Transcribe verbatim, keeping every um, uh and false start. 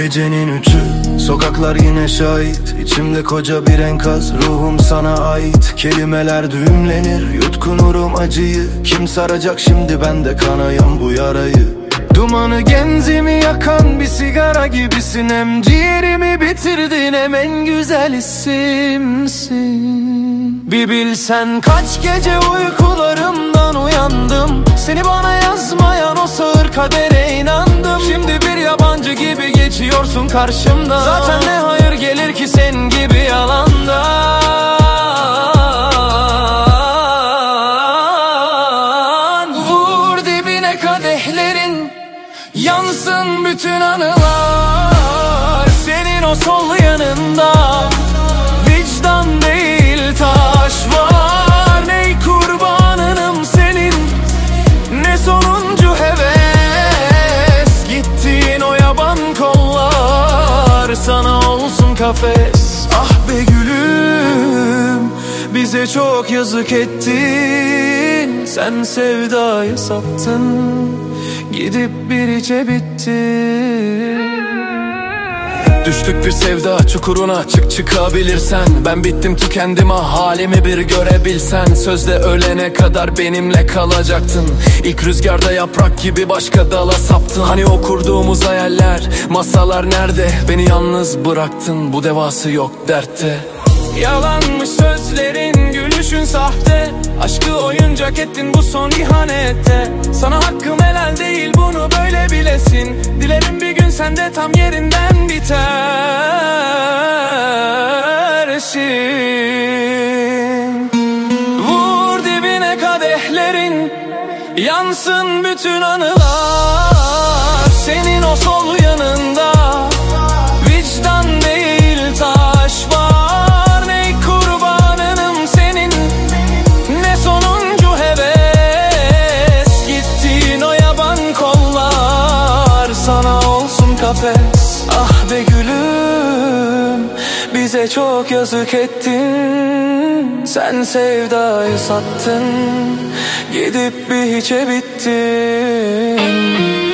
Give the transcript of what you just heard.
Gecenin üçü, sokaklar yine şahit. İçimde koca bir enkaz, ruhum sana ait. Kelimeler düğümlenir, yutkunurum acıyı. Kim saracak şimdi bende kanayan bu yarayı? Dumanı genzimi yakan bir sigara gibisin. Hem ciğerimi bitirdin hem en güzel isimsin. Bir bilsen kaç gece uykularımdan uyandım, seni bana yazmayan o sağır kadere inandım. Şimdi bir yabancı gibi geçiyorsun karşımda. Zaten ne hayır gelir ki sen gibi yalandan. Vur dibine kadehlerin, yansın bütün anılar. Senin o sol yanında vicdan değil taş var. Ney kurbanınım senin, ne sonuncu heves. Gittiğin o yaban kollar, sana olsun kafes. Ah be gülüm, bize çok yazık ettin. Sen sevdayı sattın, gidip bir içe bittin. Düştük bir sevda çukuruna, çık çıkabilirsen. Ben bittim tükendim ah, halimi bir görebilsen. Sözde ölene kadar benimle kalacaktın. İlk rüzgarda yaprak gibi başka dala saptın. Hani o kurduğumuz hayaller, masalar nerede? Beni yalnız bıraktın, bu devası yok dertte. Yalanmış sözlerin, gülüşün sahte. Aşkı oyuncak ettin bu son ihanette. Sana hakkım helal değil, bunu böyle bilesin. Dilerim bir gün sen de tam yerinden bitersin. Vur dibine kadehlerin, yansın bütün anılar. Senin o sol yanında vicdan değil taş var. Kafes. Ah be gülüm, bize çok yazık ettin. Sen sevdayı sattın, gidip bir hiçe bittin.